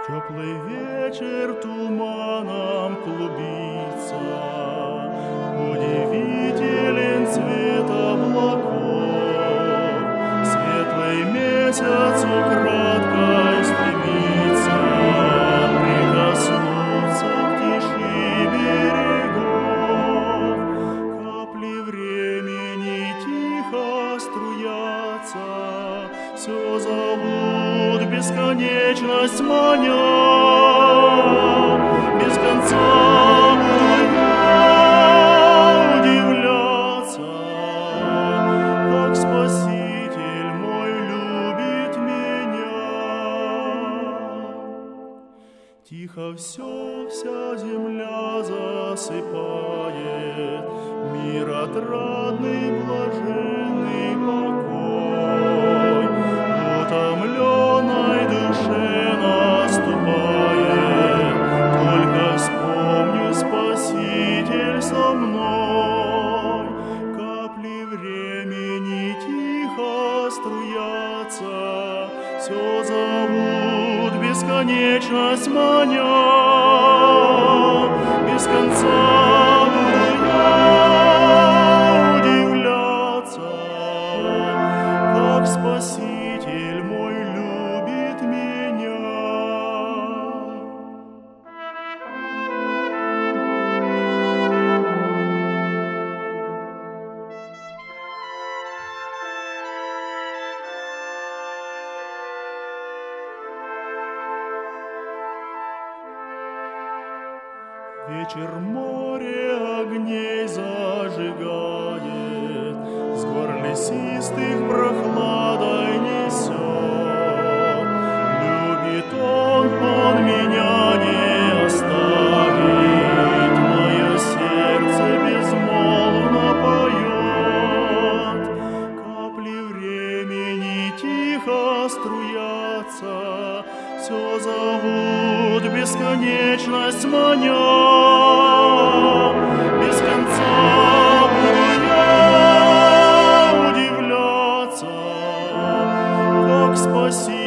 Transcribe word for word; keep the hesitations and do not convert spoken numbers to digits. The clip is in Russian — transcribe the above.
Теплый вечер туманом клубится, удивителен цвет облаков. Светлый месяц украдкой стремится прикоснуться к тиши берегов. Капли времени тихо струятся, все зовут бесконечность маня. Без конца буду я удивляться, как Спаситель мой любит меня. Тихо все, вся земля засыпает, мир отрадный, блаженный покой. Утомленной душе наступает, только вспомню, Спаситель со мной. Капли времени тихо струятся, все зовут бесконечность маня. Без конца буду я удивляться, как Спаситель мой любит меня. Вечер море огней зажигает, с гор лесистых прохладой несет. Любит он, он меня не оставит, мое сердце безмолвно поет. Капли времени тихо струятся, все зовут бесконечность маня. Без конца буду я удивляться, как Спаситель